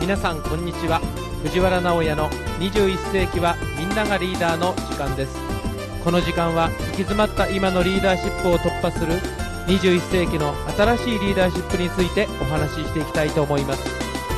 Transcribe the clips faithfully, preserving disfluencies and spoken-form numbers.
皆さんこんにちは。藤原直哉のにじゅういっ世紀はみんながリーダーの時間です。この時間は行き詰まった今のリーダーシップを突破するにじゅういっ世紀の新しいリーダーシップについてお話ししていきたいと思います。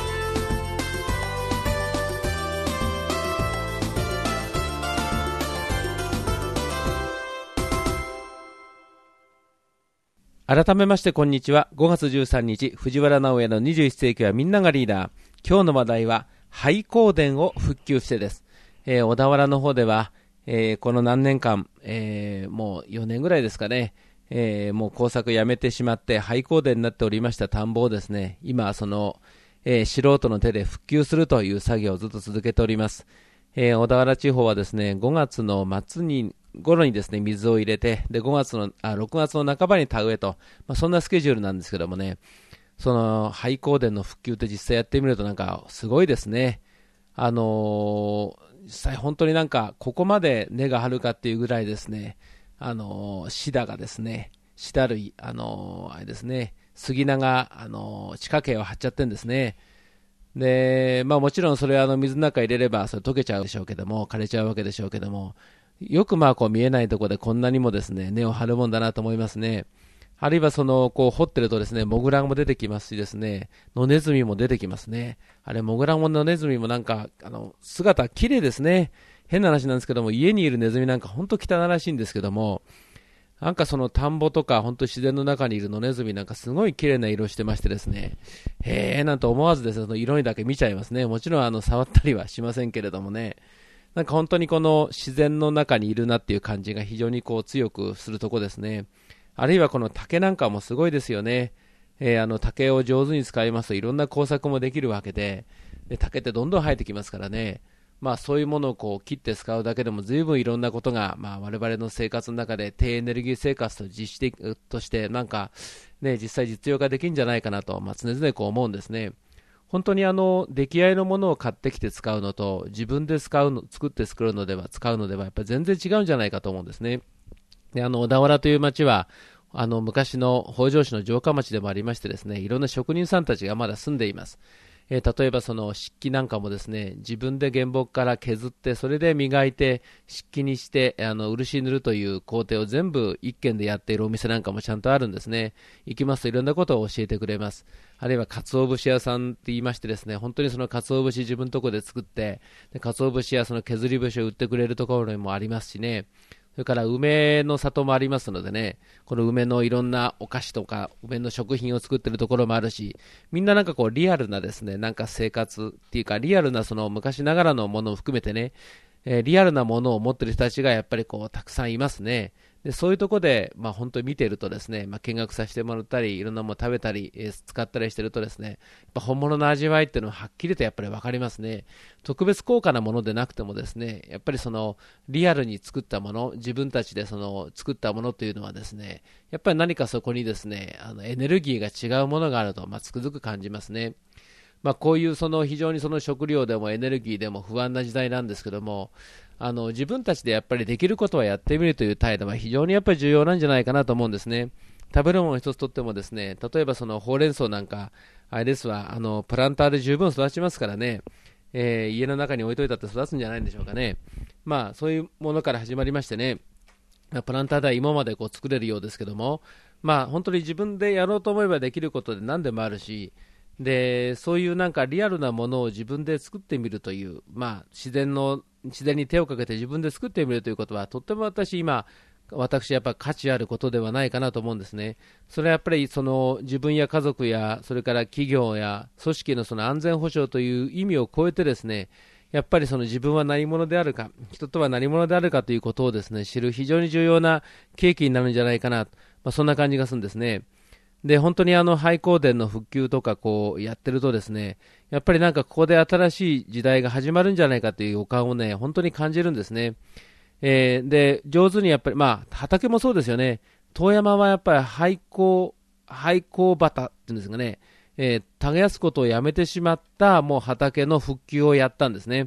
改めましてこんにちは。ごがつじゅうさんにち、藤原直哉のにじゅういっ世紀はみんながリーダー。今日の話題は廃校電を復旧してです。えー、小田原の方では、えー、この何年間、えー、もうよねんぐらいですかね、えー、もう工作やめてしまって廃校電になっておりました田んぼをですね、今その、えー、素人の手で復旧するという作業をずっと続けております。えー、小田原地方はですね、ごがつの末に頃にですね水を入れて、でごがつのあろくがつの半ばに田植えと、まあ、そんなスケジュールなんですけどもね、その廃校電の復旧って実際やってみるとなんかすごいですね。あのー、実際本当になんかここまで根が張るかっていうぐらいですね、あのー、シダがですね、シダ類、あのー、あれですね、杉菜が、あのー、地下茎を張っちゃってるんですね。で、まあもちろんそれはあの水の中入れればそれ溶けちゃうでしょうけども、枯れちゃうわけでしょうけども、よくまあこう見えないところでこんなにもですね根を張るもんだなと思いますね。あるいはそのこう掘ってるとですねモグラも出てきますしですね、野ネズミも出てきますね。あれモグラも野ネズミもなんかあの姿綺麗ですね。変な話なんですけども、家にいるネズミなんか本当汚らしいんですけども、なんかその田んぼとか本当自然の中にいる野ネズミなんかすごい綺麗な色してましてですね、へーなんと思わずですねその色にだけ見ちゃいますね。もちろんあの触ったりはしませんけれどもね、なんか本当にこの自然の中にいるなっていう感じが非常にこう強くするとこですね。あるいはこの竹なんかもすごいですよね。えー、あの竹を上手に使いますといろんな工作もできるわけで、で竹ってどんどん生えてきますからね。まあそういうものをこう切って使うだけでも随分いろんなことが、まあ我々の生活の中で低エネルギー生活と実施的としてなんかね実際実用化できるんじゃないかなと、まあ、常々こう思うんですね。本当にあの出来合いのものを買ってきて使うのと自分で使うの作って作るのでは使うのではやっぱり全然違うんじゃないかと思うんですね。であの小田原という町はあの昔の北条市の城下町でもありましてですね、いろんな職人さんたちがまだ住んでいます。えー、例えばその漆器なんかもですね自分で原木から削ってそれで磨いて漆器にしてあの漆塗るという工程を全部一軒でやっているお店なんかもちゃんとあるんですね。行きますといろんなことを教えてくれます。あるいは鰹節屋さんって言いましてですね、本当にその鰹節自分のところで作ってで鰹節やその削り節を売ってくれるところもありますしね。それから梅の里もありますのでね、この梅のいろんなお菓子とか梅の食品を作ってるところもあるし、みんななんかこうリアルなですねなんか生活っていうかリアルなその昔ながらのものを含めてね、えー、リアルなものを持ってる人たちがやっぱりこうたくさんいますね。でそういうところで、まあ、本当に見ているとですね、まあ、見学させてもらったりいろんなもの食べたり、えー、使ったりしてるとですね、やっぱ本物の味わいっていうのははっきりとやっぱり分かりますね。特別高価なものでなくてもですね、やっぱりそのリアルに作ったもの、自分たちでその作ったものというのはですね、やっぱり何かそこにですねあのエネルギーが違うものがあると、まあ、つくづく感じますね。まあ、こういうその非常にその食料でもエネルギーでも不安な時代なんですけども、あの自分たちでやっぱりできることはやってみるという態度は非常にやっぱり重要なんじゃないかなと思うんですね。食べるもの一つとってもですね、例えばそのほうれん草なんかあれですわ、あのプランターで十分育ちますからね、えー、家の中に置いといたって育つんじゃないんでしょうかね。まあそういうものから始まりましてね、プランターでは今までこう作れるようですけども、まあ本当に自分でやろうと思えばできることで何でもあるし、でそういうなんかリアルなものを自分で作ってみるという、まあ、自然の自然に手をかけて自分で作ってみるということはとっても私今私やっぱ価値あることではないかなと思うんですね。それはやっぱりその自分や家族やそれから企業や組織のその安全保障という意味を超えてですね、やっぱりその自分は何者であるか、人とは何者であるかということをですね知る非常に重要な契機になるんじゃないかな、まあ、そんな感じがするんですね。で本当にあの廃校電の復旧とかこうやってるとですね、やっぱりなんかここで新しい時代が始まるんじゃないかという予感をね本当に感じるんですね。えー、で上手にやっぱりまあ畑もそうですよね。遠山はやっぱり廃校廃校畑っていうんですかね、えー、耕すことをやめてしまったもう畑の復旧をやったんですね。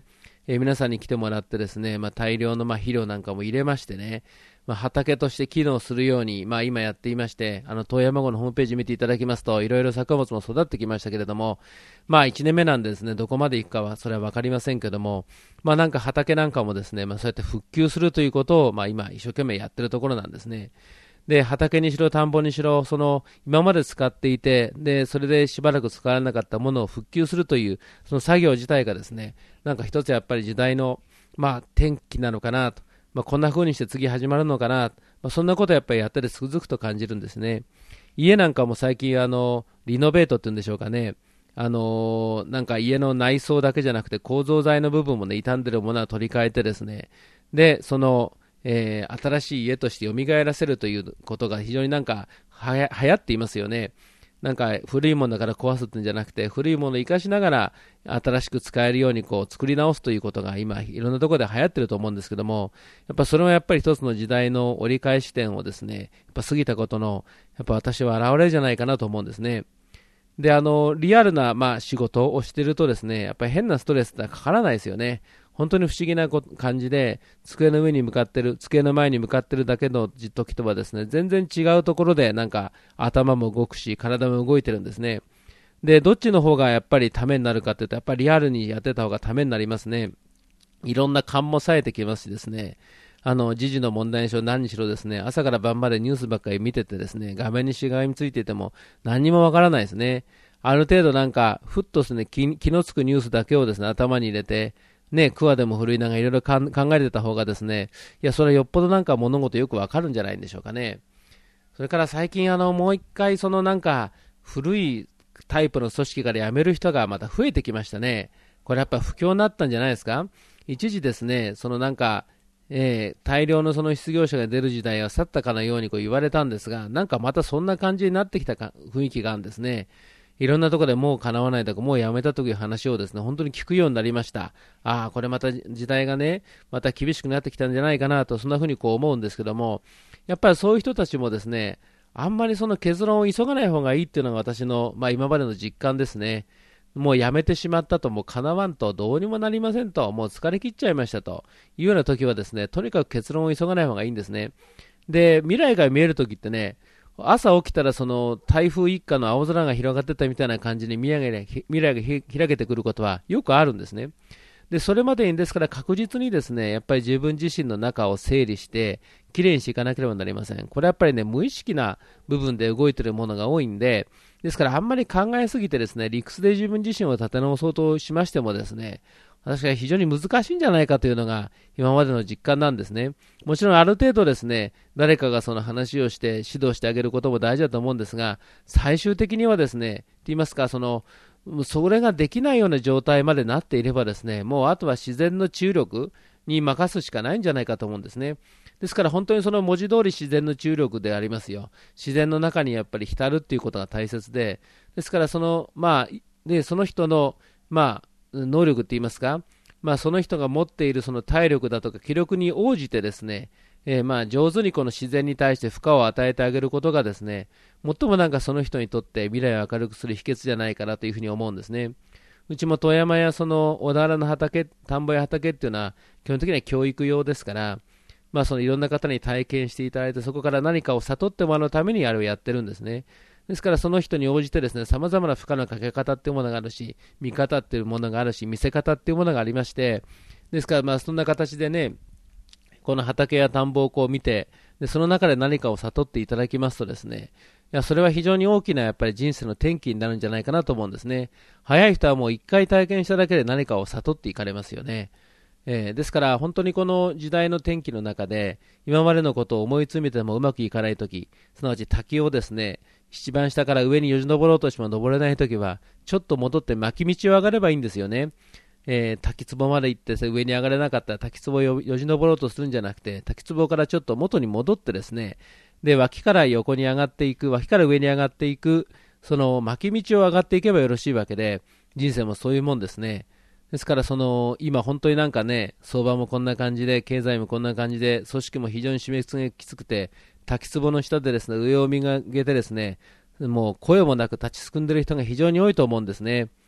えー皆さんに来てもらってですね、まあ、大量のまあ肥料なんかも入れましてね、まあ、畑として機能するように、まあ、今やっていまして、あの遠山郷のホームページ見ていただきますと、いろいろ作物も育ってきましたけれども、まあ、いちねんめなんでですね、どこまでいくかはそれは分かりませんけども、まあ、なんか畑なんかもですね、まあ、そうやって復旧するということを、まあ、今一生懸命やってるところなんですね。で、畑にしろ田んぼにしろ、その今まで使っていて、でそれでしばらく使われなかったものを復旧するというその作業自体がですね、なんか一つやっぱり時代のまあ転機なのかなと、まあ、こんな風にして次始まるのかな、まあ、そんなことをやっぱりやっててつくづくと感じるんですね。家なんかも最近あのリノベートっていうんでしょうかね、あのーなんか家の内装だけじゃなくて構造材の部分もね、傷んでるものは取り替えてですね、でそのえー新しい家として蘇らせるということが非常になんかはや流行っていますよね。なんか古いものだから壊すってんじゃなくて、古いものを生かしながら新しく使えるようにこう作り直すということが今いろんなところで流行ってると思うんですけども、やっぱそれはやっぱり一つの時代の折り返し点をですね、やっぱ過ぎたことのやっぱ私は現れるじゃないかなと思うんですね。で、あのリアルな、まあ、仕事をしているとですね、やっぱり変なストレスってかからないですよね。本当に不思議なこ感じで、机の上に向かってる、机の前に向かってるだけの時とはですね、全然違うところでなんか頭も動くし、体も動いてるんですね。で、どっちの方がやっぱりためになるかっていうと、やっぱりリアルにやってた方がためになりますね。いろんな勘も冴えてきますしですね、あの時事の問題にしろ何にしろですね、朝から晩までニュースばっかり見ててですね、画面にしがみついていても何にもわからないですね。ある程度なんかふっとですね、気、気のつくニュースだけをですね頭に入れて、ね、クワでも振るいながらいろいろ考えてた方がですね、いやそれはよっぽどなんか物事よくわかるんじゃないんでしょうかね。それから最近あのもう一回そのなんか古いタイプの組織から辞める人がまた増えてきましたね。これやっぱ不況になったんじゃないですか。一時ですね、そのなんか、えー大量のその失業者が出る時代は去ったかのようにこう言われたんですが、なんかまたそんな感じになってきたか雰囲気があるんですね。いろんなところでもう叶わないとか、もうやめたという話をですね、本当に聞くようになりました。ああ、これまた時代がね、また厳しくなってきたんじゃないかなと、そんなふうにこう思うんですけども、やっぱりそういう人たちもですね、あんまりその結論を急がない方がいいっていうのが私の、まあ、今までの実感ですね。もうやめてしまったと、もう叶わんと、どうにもなりませんと、もう疲れ切っちゃいましたというような時はですね、とにかく結論を急がない方がいいんですね。で、未来が見える時ってね、朝起きたらその台風一過の青空が広がってたみたいな感じに未来が未来がひ開けてくることはよくあるんですね。で、それまでにですから確実にですね、やっぱり自分自身の中を整理して、きれいにしていかなければなりません。これはやっぱりね、無意識な部分で動いているものが多いんで、ですからあんまり考えすぎてですね、理屈で自分自身を立て直そうとしましてもですね、私は非常に難しいんじゃないかというのが今までの実感なんですね。もちろんある程度ですね、誰かがその話をして指導してあげることも大事だと思うんですが、最終的にはですね、と言いますか、その、それができないような状態までなっていればですね、もうあとは自然の注力に任すしかないんじゃないかと思うんですね。ですから本当にその文字通り自然の注力でありますよ。自然の中にやっぱり浸るっていうことが大切で、ですからその、まあ、で、その人の、まあ、能力って言いますか、まあ、その人が持っているその体力だとか気力に応じてですね、えーまあ上手にこの自然に対して負荷を与えてあげることがですね、最もなんかその人にとって未来を明るくする秘訣じゃないかなというふうに思うんですね。うちも富山やその小田原の畑、田んぼや畑っていうのは基本的には教育用ですから、まあ、そのいろんな方に体験していただいて、そこから何かを悟ってもらうためにあれをやってるんですね。ですからその人に応じてですね、様々な負荷のかけ方っていうものがあるし、見方っていうものがあるし、見せ方っていうものがありまして、ですからまあそんな形でね、この畑や田んぼをこう見て、でその中で何かを悟っていただきますとですね、いやそれは非常に大きなやっぱり人生の転機になるんじゃないかなと思うんですね。早い人はもう一回体験しただけで何かを悟っていかれますよね。えーですから本当にこの時代の転機の中で今までのことを思い詰めてもうまくいかないとき、すなわち滝をですね、一番下から上によじ登ろうとしても登れないときはちょっと戻って巻き道を上がればいいんですよね。えー滝壺まで行って上に上がれなかったら滝壺をよよじ登ろうとするんじゃなくて、滝壺からちょっと元に戻ってですね、で脇から横に上がっていく、脇から上に上がっていく、その巻き道を上がっていけばよろしいわけで、人生もそういうもんですね。ですからその今本当になんかね、相場もこんな感じで経済もこんな感じで組織も非常に締め付けきつくて、滝壺の下でですね上を見上げてですね、もう声もなく立ちすくんでる人が非常に多いと思うんですね。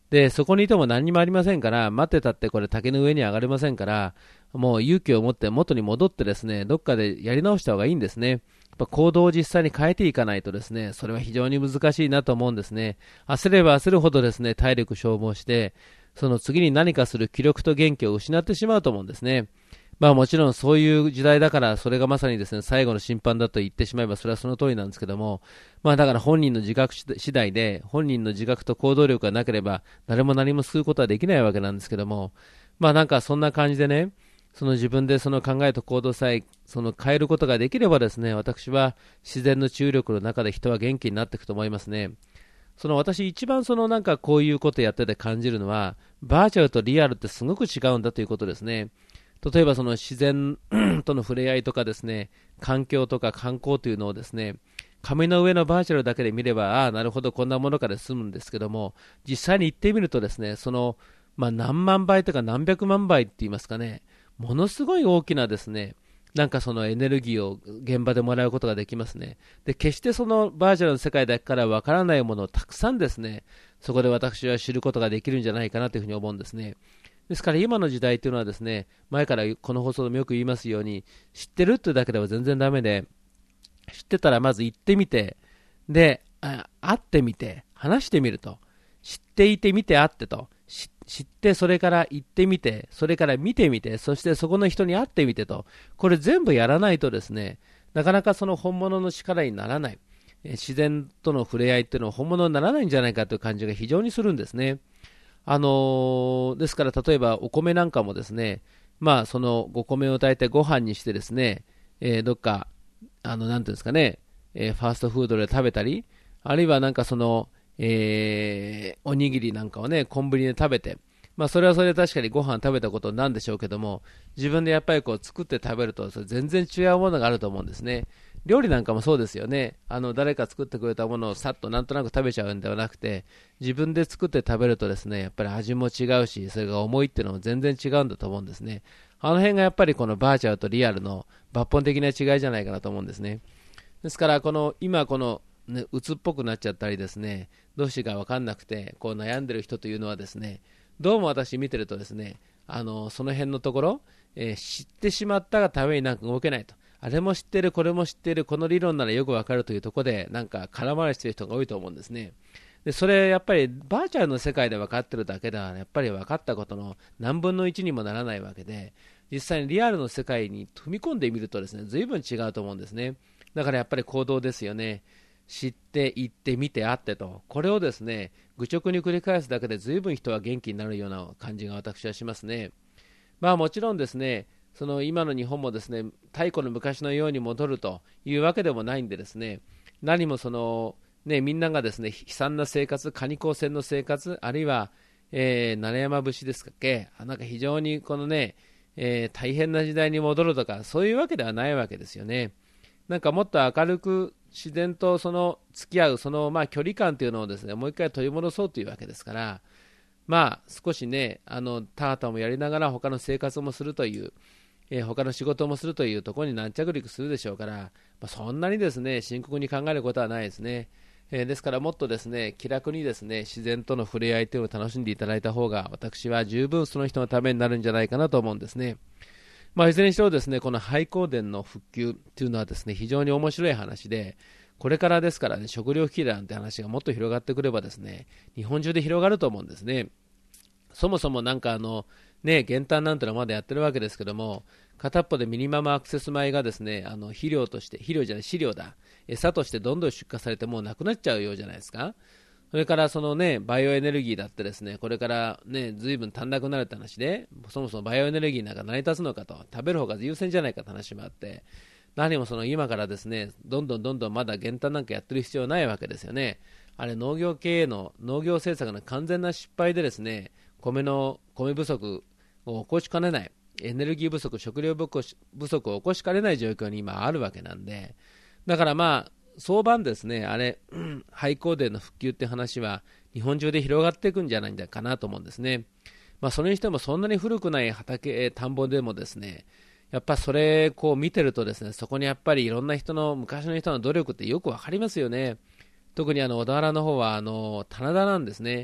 で、そこにいても何にもありませんから、待ってたってこれ竹の上に上がれませんから、もう勇気を持って元に戻ってですね、どっかでやり直した方がいいんですね。やっぱ行動を実際に変えていかないとですね、それは非常に難しいなと思うんですね。焦れば焦るほどですね、体力消耗して、その次に何かする気力と元気を失ってしまうと思うんですね。まあもちろんそういう時代だから、それがまさにですね、最後の審判だと言ってしまえば、それはその通りなんですけども、まあだから本人の自覚次第で、本人の自覚と行動力がなければ、誰も何も救うことはできないわけなんですけども、まあなんかそんな感じでね、その自分でその考えと行動さえその変えることができればですね、私は自然の治癒力の中で人は元気になっていくと思いますね。その私一番そのなんかこういうことやってて感じるのは、バーチャルとリアルってすごく違うんだということですね。例えばその自然との触れ合いとかですね、環境とか観光というのをですね、紙の上のバーチャルだけで見れば、ああ、なるほど、こんなものかで済むんですけども、実際に行ってみるとですね、その、まあ、何万倍とか何百万倍って言いますかね、ものすごい大きなですね、なんかそのエネルギーを現場でもらうことができますね。で、決してそのバーチャルの世界だけからわからないものをたくさんですね、そこで私は知ることができるんじゃないかなというふうに思うんですね。ですから今の時代というのはですね、前からこの放送でもよく言いますように、知ってるっていうだけでは全然ダメで、知ってたらまず行ってみて、で、あ会ってみて、話してみると。知っていて見て会ってと。知ってそれから行ってみて、それから見てみて、そしてそこの人に会ってみてと。これ全部やらないとですね、なかなかその本物の力にならない。自然との触れ合いっていうのは本物にならないんじゃないかという感じが非常にするんですね。あのーですから例えばお米なんかもですね、まあそのお米を炊いてご飯にしてですね、えーどっか、あの、なんていうんですかね、えーファーストフードで食べたり、あるいはなんかその、えーおにぎりなんかをね、コンビニで食べて、まあそれはそれで確かにご飯食べたことなんでしょうけども、自分でやっぱりこう作って食べると、それ全然違うものがあると思うんですね。料理なんかもそうですよね。あの誰か作ってくれたものをさっとなんとなく食べちゃうんではなくて、自分で作って食べるとですね、やっぱり味も違うし、それが重いっていうのも全然違うんだと思うんですね。あの辺がやっぱりこのバーチャルとリアルの抜本的な違いじゃないかなと思うんですね。ですからこの今この、ね、鬱っぽくなっちゃったりですね、どうしていいか分かんなくてこう悩んでる人というのはですね、どうも私見てるとですね、あのその辺のところ、えー知ってしまったがためになんか動けないと、あれも知ってるこれも知ってるこの理論ならよく分かるというところでなんか空回りしてる人が多いと思うんですね。でそれやっぱりバーチャルの世界で分かってるだけではやっぱり分かったことの何分のいちにもならないわけで、実際にリアルの世界に踏み込んでみるとですね、随分違うと思うんですね。だからやっぱり行動ですよね。知って行って見て会ってと、これをですね愚直に繰り返すだけで随分人は元気になるような感じが私はしますね。まあもちろんですね、その今の日本もですね太古の昔のように戻るというわけでもないんでですね、何もそのね、みんながですね悲惨な生活、カニ高専の生活、あるいは、えー、奈良山節ですかっけ、なんか非常にこのね、えー大変な時代に戻るとかそういうわけではないわけですよね。なんかもっと明るく自然とその付き合うそのまあ距離感というのをですねもう一回取り戻そうというわけですから、まあ少しね、あのタータもやりながら他の生活もするという、えー他の仕事もするというところに軟着陸するでしょうから、まあ、そんなにですね深刻に考えることはないですね。えーですからもっとですね気楽にですね自然との触れ合いというのを楽しんでいただいた方が私は十分その人のためになるんじゃないかなと思うんですね。まあ、いずれにしろですね、この廃光電の復旧というのはですね、非常に面白い話で、これからですからね、食料危機なんて話がもっと広がってくればですね、日本中で広がると思うんですね。そもそもなんかあの、ね、減反なんてのはまだやってるわけですけども、片っぽでミニマムアクセス米がですね、あの肥料として、肥料じゃない、飼料だ、餌としてどんどん出荷されてもうなくなっちゃうようじゃないですか。それからそのね、バイオエネルギーだってですね、これからね、ずいぶん足んなくなるって話で、そもそもバイオエネルギーなんか成り立つのかと、食べる方が優先じゃないかって話もあって、何もその今からですね、どんどんどんどんまだ減反なんかやってる必要ないわけですよね。あれ農業経営の農業政策の完全な失敗でですね、米の米不足を起こしかねない、エネルギー不足、食料不足を起こしかねない状況に今あるわけなんで、だからまあ早晩ですね、あれ、うん、廃光電の復旧って話は日本中で広がっていくんじゃないかなと思うんですね。まあ、それにしてもそんなに古くない畑、田んぼでもですね、やっぱそれこう見てるとですね、そこにやっぱりいろんな人の昔の人の努力ってよくわかりますよね。特にあの小田原の方はあの棚田なんですね。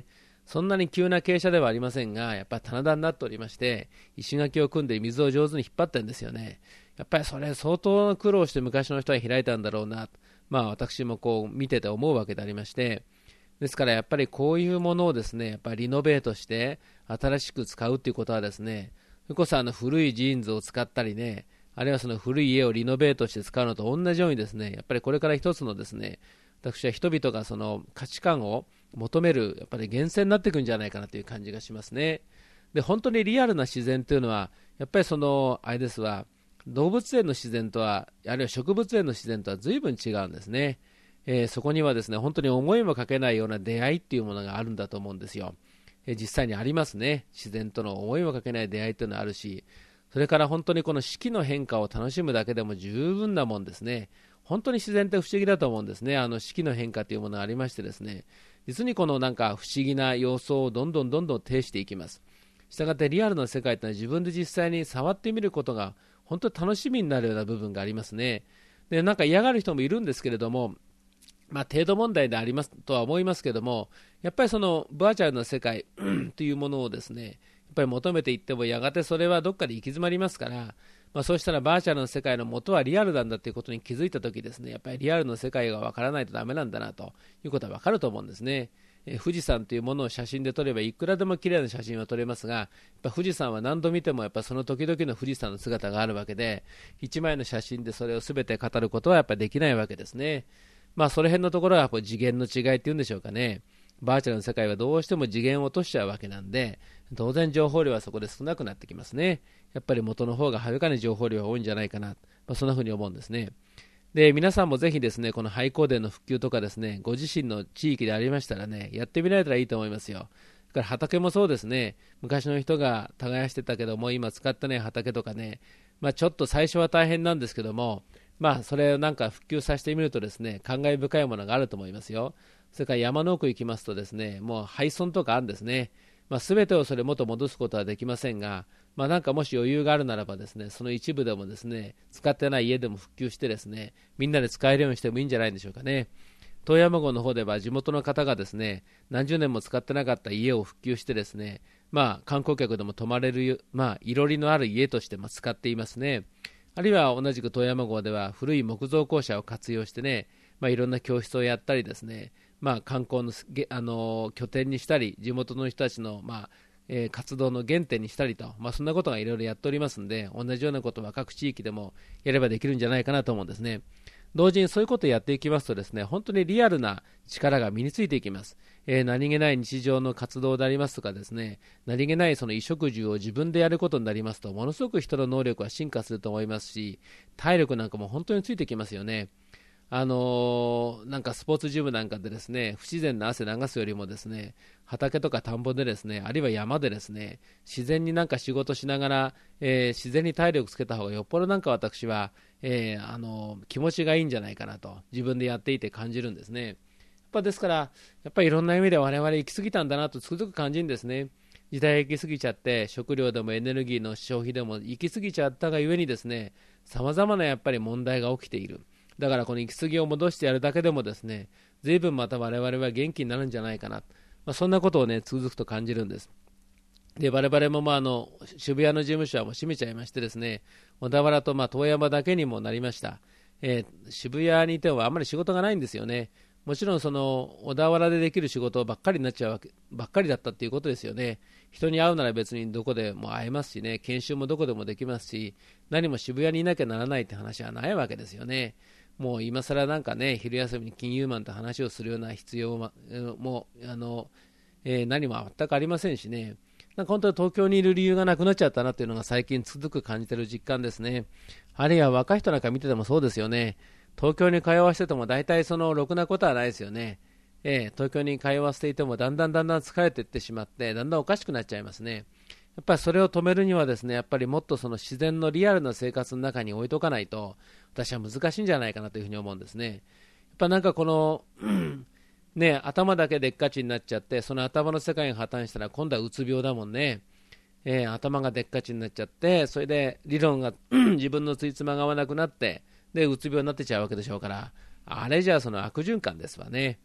そんなに急な傾斜ではありませんが、やっぱり棚田になっておりまして、石垣を組んで水を上手に引っ張ってるんですよね。やっぱりそれ相当苦労して昔の人は開いたんだろうな、まあ私もこう見てて思うわけでありまして、ですからやっぱりこういうものをですね、やっぱりリノベートして新しく使うっていうことはですね、それこそあの古いジーンズを使ったりね、あるいはその古い家をリノベートして使うのと同じようにですね、やっぱりこれから一つのですね、私は人々がその価値観を求めるやっぱり源泉になっていくんじゃないかなという感じがしますね。で、本当にリアルな自然というのはやっぱりそのあれですわ、動物園の自然とは、あるいは植物園の自然とは随分違うんですね。えー、そこにはですね、本当に思いもかけないような出会いっていうものがあるんだと思うんですよ。えー、実際にありますね。自然との思いもかけない出会いというのはあるし、それから本当にこの四季の変化を楽しむだけでも十分なもんですね。本当に自然って不思議だと思うんですね。あの四季の変化というものがありましてですね、実にこのなんか不思議な様相をどんどんどんどん呈していきます。したがってリアルな世界というのは自分で実際に触ってみることが本当に楽しみになるような部分がありますね。で、なんか嫌がる人もいるんですけれども、まあ、程度問題でありますとは思いますけども、やっぱりそのバーチャルな世界というものをですね、やっぱり求めていってもやがてそれはどっかで行き詰まりますから、まあ、そうしたらバーチャルの世界の元はリアルなんだということに気づいたときですね、やっぱりリアルの世界がわからないとダメなんだなということはわかると思うんですね。え富士山というものを写真で撮ればいくらでも綺麗な写真は撮れますが、やっぱ富士山は何度見てもやっぱその時々の富士山の姿があるわけで、一枚の写真でそれを全て語ることはやっぱりできないわけですね。まあその辺のところはやっぱり次元の違いっていうんでしょうかね。バーチャルの世界はどうしても次元を落としちゃうわけなんで、当然情報量はそこで少なくなってきますね。やっぱり元の方がはるかに情報量が多いんじゃないかな、まあ、そんなふうに思うんですね。で、皆さんもぜひですね、この廃光電の復旧とかですね、ご自身の地域でありましたらね、やってみられたらいいと思いますよ。だから畑もそうですね、昔の人が耕してたけども、今使ってない畑とかね、まあ、ちょっと最初は大変なんですけども、まあ、それをなんか復旧させてみるとですね、感慨深いものがあると思いますよ。それから山の奥行きますとですね、もう廃村とかあるんですね。まあ、全てをそれ元戻すことはできませんが、まあ、なんかもし余裕があるならばですね、その一部でもですね、使ってない家でも復旧してですね、みんなで使えるようにしてもいいんじゃないでしょうかね。遠山郷の方では地元の方がですね、何十年も使ってなかった家を復旧してですね、まあ観光客でも泊まれる、まあいろりのある家としても使っていますね。あるいは同じく遠山郷では古い木造校舎を活用してね、まあ、いろんな教室をやったりですね、まあ、観光の、あの拠点にしたり、地元の人たちの、まあえー、活動の原点にしたりと、まあ、そんなことがいろいろやっておりますので、同じようなことは各地域でもやればできるんじゃないかなと思うんですね。同時にそういうことをやっていきますとですね、本当にリアルな力が身についていきます。えー、何気ない日常の活動でありますとかですね、何気ないその衣食住を自分でやることになりますと、ものすごく人の能力は進化すると思いますし、体力なんかも本当についてきますよね。あのー、なんかスポーツジムなんかでですね、不自然な汗流すよりもですね、畑とか田んぼでですね、あるいは山でですね、自然になんか仕事しながら、えー、自然に体力つけた方がよっぽどなんか私は、えー、あのー、気持ちがいいんじゃないかなと自分でやっていて感じるんですね。やっぱですから、やっぱりいろんな意味で我々行き過ぎたんだなとつくづく感じるんですね。時代行き過ぎちゃって、食料でもエネルギーの消費でも行き過ぎちゃったがゆえにですね、様々なやっぱり問題が起きている。だからこの行き過ぎを戻してやるだけでもですね、随分また我々は元気になるんじゃないかな、まあ、そんなことをね、つくづくと感じるんです。で、我々もまああの渋谷の事務所はもう閉めちゃいましてですね、小田原とまあ遠山だけにもなりました。えー、渋谷にいてもあんまり仕事がないんですよね。もちろんその小田原でできる仕事ばっかりになっちゃうわけばっかりだったっていうことですよね。人に会うなら別にどこでも会えますしね、研修もどこでもできますし、何も渋谷にいなきゃならないって話はないわけですよね。もう今更なんかね、昼休みに金融マンと話をするような必要も、もうあの、えー、何も全くありませんしね。なんか本当に東京にいる理由がなくなっちゃったなっていうのが最近つくづく感じている実感ですね。あるいは若い人なんか見ててもそうですよね。東京に通わせてても大体そのろくなことはないですよね。えー、東京に通わせていてもだんだんだんだん疲れていってしまって、だんだんおかしくなっちゃいますね。やっぱりそれを止めるにはですね、やっぱりもっとその自然のリアルな生活の中に置いとかないと、私は難しいんじゃないかなというふうに思うんですね。やっぱなんかこのね、頭だけでっかちになっちゃって、その頭の世界が破綻したら今度はうつ病だもんね。えー、頭がでっかちになっちゃって、それで理論が自分のついつまが合わなくなって、でうつ病になってちゃうわけでしょうから、あれじゃあその悪循環ですわね。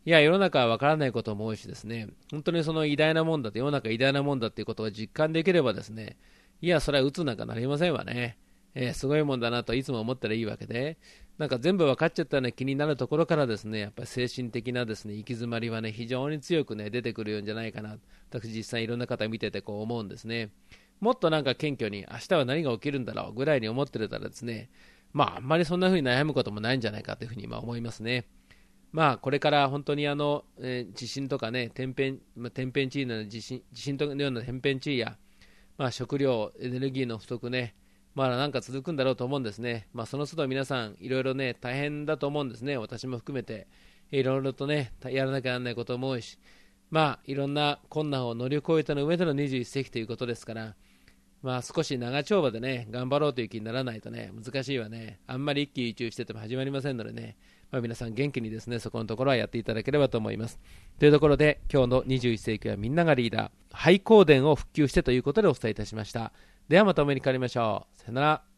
いや、世の中は分からないことも多いしですね、本当にその偉大なもんだと、世の中偉大なもんだっていうことを実感できればですね、いや、それは鬱なんかなりませんわね。えーすごいもんだなといつも思ったらいいわけで、なんか全部分かっちゃったような気になるところからですね、やっぱり精神的なですね、行き詰まりはね、非常に強くね、出てくるんじゃないかな。私実際いろんな方見ててこう思うんですね。もっとなんか謙虚に、明日は何が起きるんだろうぐらいに思ってたらですね、まああんまりそんな風に悩むこともないんじゃないかというふうに今思いますね。まあこれから本当にあの、えー地震とかね、天変、まあ、天変地異のような地震、地震のような天変地異や、まあ、食料、エネルギーの不足ね、まだなんか続くんだろうと思うんですね。まあ、その都度皆さん、いろいろね、大変だと思うんですね。私も含めて、いろいろとね、やらなきゃならないことも多いし、まあ、いろんな困難を乗り越えたの上でのにじゅういっ世紀ということですから、まあ、少し長丁場でね、頑張ろうという気にならないとね、難しいわね。あんまり一喜一憂してても始まりませんのでね、まあ、皆さん元気にですね、そこのところはやっていただければと思います。というところで、今日のにじゅういっ世紀はみんながリーダー、廃光電を復旧してということでお伝えいたしました。ではまたお目にかかりましょう。さよなら。